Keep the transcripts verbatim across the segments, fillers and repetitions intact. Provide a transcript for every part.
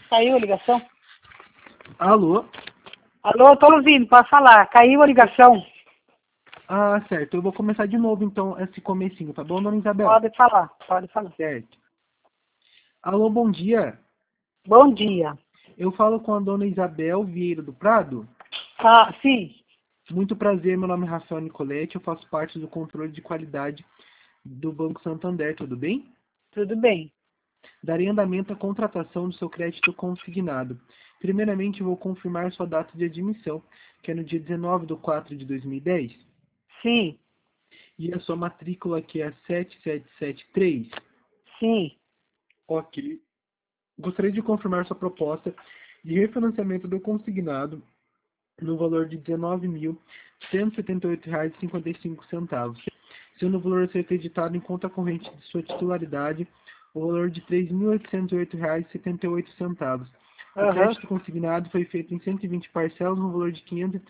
Caiu a ligação? Alô? Alô, tô ouvindo, pode falar. Caiu a ligação? Ah, certo. Eu vou começar de novo, então, esse comecinho, tá bom, dona Isabel? Pode falar, pode falar. Certo. Alô, bom dia. Bom dia. Eu falo com a dona Isabel Vieira do Prado. Ah, sim. Muito prazer, meu nome é Rafael Nicoletti, eu faço parte do controle de qualidade do Banco Santander, tudo bem? Tudo bem. Darei andamento à contratação do seu crédito consignado. Primeiramente, vou confirmar sua data de admissão, que é no dia dezenove de quatro de dois mil e dez. Sim, E a sua matrícula, que é sete sete sete três. sim. Ok. Gostaria de confirmar sua proposta de refinanciamento do consignado no valor de dezenove mil cento e setenta e oito reais e cinquenta e cinco centavos, sendo o valor a ser acreditado em conta corrente de sua titularidade o valor de três mil oitocentos e oito reais e setenta e oito centavos. O Aham, crédito consignado foi feito em cento e vinte parcelas no valor de quinhentos,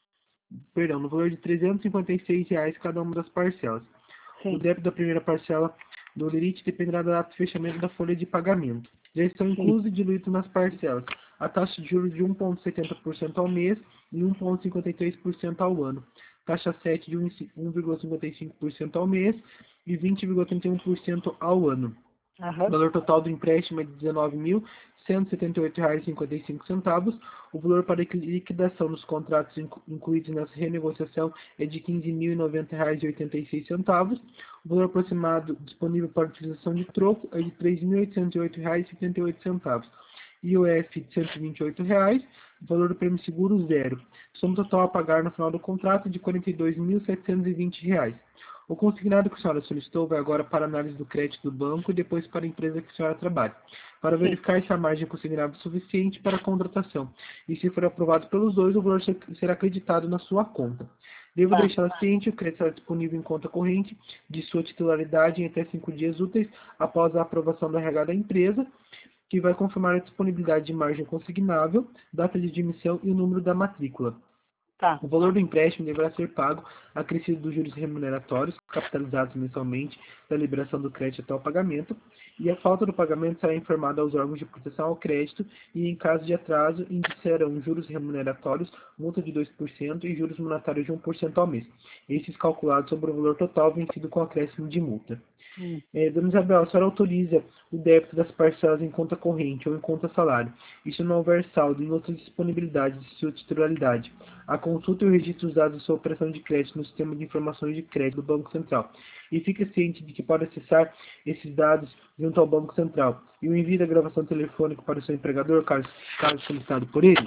perdão, no valor de trezentos e cinquenta e seis reais cada uma das parcelas. O sim, débito da primeira parcela do limite dependerá da data de fechamento da folha de pagamento. Já estão sim. inclusos e diluídos nas parcelas a taxa de juros de um vírgula setenta por cento ao mês e um vírgula cinquenta e três por cento ao ano. Taxa sete de um vírgula cinquenta e cinco por cento ao mês e vinte vírgula trinta e um por cento ao ano. O Aham, valor total do empréstimo é de dezenove mil cento e setenta e oito reais e cinquenta e cinco centavos. O valor para liquidação dos contratos incluídos nessa renegociação é de quinze mil e noventa reais e oitenta e seis centavos. O valor aproximado disponível para utilização de troco é de três mil oitocentos e oito reais e setenta e oito centavos. I O F de cento e vinte e oito reais. Valor do prêmio seguro zero. Soma total a pagar no final do contrato de quarenta e dois mil setecentos e vinte reais. O consignado que a senhora solicitou vai agora para a análise do crédito do banco e depois para a empresa que a senhora trabalha, para sim. verificar se a margem consignada é suficiente para a contratação. E se for aprovado pelos dois, o valor será acreditado na sua conta. Devo Tá, deixar ciente, o crédito será disponível em conta corrente de sua titularidade em até cinco dias úteis após a aprovação da R H da empresa, que vai confirmar a disponibilidade de margem consignável, data de admissão e o número da matrícula. tá. O valor do empréstimo deverá ser pago acrescido dos juros remuneratórios, capitalizados mensalmente da liberação do crédito até o pagamento, e a falta do pagamento será informada aos órgãos de proteção ao crédito e, em caso de atraso, indicarão juros remuneratórios, multa de dois por cento e juros monetários de um por cento ao mês, esses calculados sobre o valor total vencido com acréscimo de multa. Hum. É, dona Isabel, a senhora autoriza o débito das parcelas em conta corrente ou em conta salário. Isso não houver saldo em outras disponibilidades de sua titularidade. A consulta e o registro dos dados da sua operação de crédito no sistema de informações de crédito do Banco Central. E fique ciente de que pode acessar esses dados junto ao Banco Central. E o envio da gravação telefônica para o seu empregador, caso, caso solicitado por ele.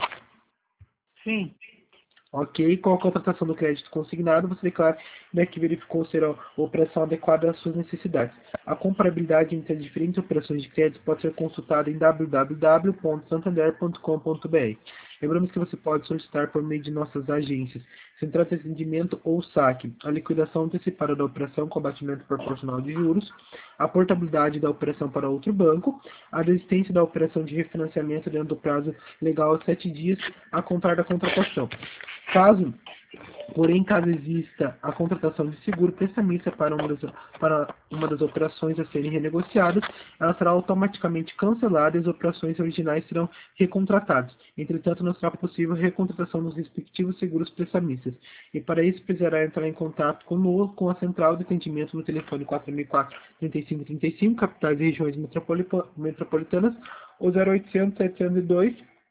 Sim, Ok, com a contratação do crédito consignado, você declara né, que verificou ser a operação adequada às suas necessidades. A comparabilidade entre as diferentes operações de crédito pode ser consultada em w w w ponto santander ponto com ponto b r. Lembramos que você pode solicitar por meio de nossas agências, Central de Atendimento ou saque, a liquidação antecipada da operação com abatimento proporcional de juros, a portabilidade da operação para outro banco, a desistência da operação de refinanciamento dentro do prazo legal de sete dias a contar da contratação. Caso, porém, caso exista a contratação de seguro prestamista para uma das, para uma das operações a serem renegociadas, ela será automaticamente cancelada e as operações originais serão recontratadas. Entretanto, não será possível a recontratação dos respectivos seguros prestamistas. E para isso, precisará entrar em contato conosco, com a central de atendimento no telefone quatro mil e quatro, trinta e cinco trinta e cinco, capitais e regiões metropolitanas, ou zero oitocentos, setecentos e dois,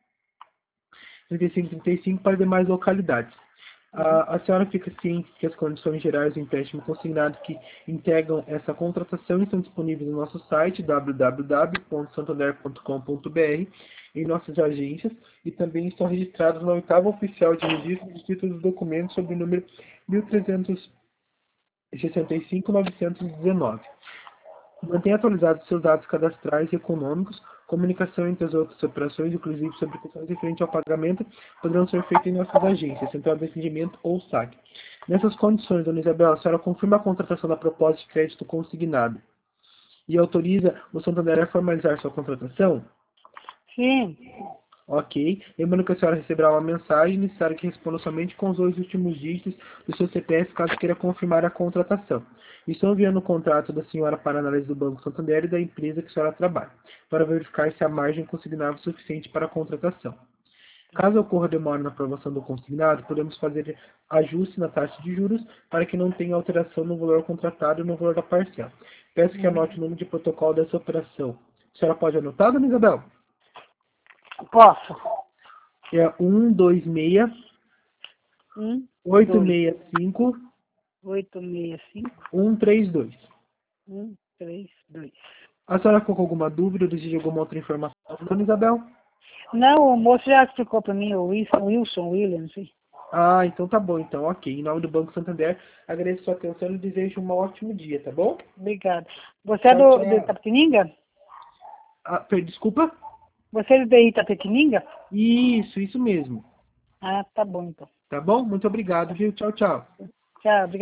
trinta e cinco trinta e cinco para demais localidades. uhum. A, a senhora fica ciente que as condições gerais do empréstimo consignado que integram essa contratação estão disponíveis no nosso site w w w ponto santander ponto com ponto b r, em nossas agências, e também estão registrados na oitava oficial de registro dos títulos dos documentos sob o número mil trezentos e sessenta e cinco novecentos e dezenove. Mantenha atualizados seus dados cadastrais e econômicos. Comunicação entre as outras operações, inclusive sobre questões referentes ao pagamento, poderão ser feitas em nossas agências, Central de Atendimento ou saque. Nessas condições, dona Isabel, a senhora confirma a contratação da proposta de crédito consignado e autoriza o Santander a formalizar sua contratação? Sim, Ok. Lembrando que a senhora receberá uma mensagem necessária que responda somente com os dois últimos dígitos do seu C P F, caso queira confirmar a contratação. Estou enviando o contrato da senhora para análise do Banco Santander e da empresa que a senhora trabalha, para verificar se a margem consignável é suficiente para a contratação. Caso ocorra demora na aprovação do consignado, podemos fazer ajuste na taxa de juros para que não tenha alteração no valor contratado e no valor da parcela. Peço que anote o número de protocolo dessa operação. A senhora pode anotar, dona Isabel? Posso? É um dois seis, Um, oito dois, seis cinco, oito, seis, cinco, um três dois. um, três, dois. A senhora ficou com alguma dúvida ou deseja alguma outra informação, dona Isabel? Não, o moço já explicou para mim, o Wilson, Wilson Williams. Sim. Ah, então tá bom, então, ok. Em nome do Banco Santander, agradeço sua atenção e desejo um ótimo dia, tá bom? Obrigada. Você é Tchau, do, de tchau. Itapetininga? Ah, per- desculpa? Você é de Itapetininga? Isso, isso mesmo. Ah, tá bom então. Tá bom? Muito obrigado, viu? Tchau, tchau. Tchau, obrigada.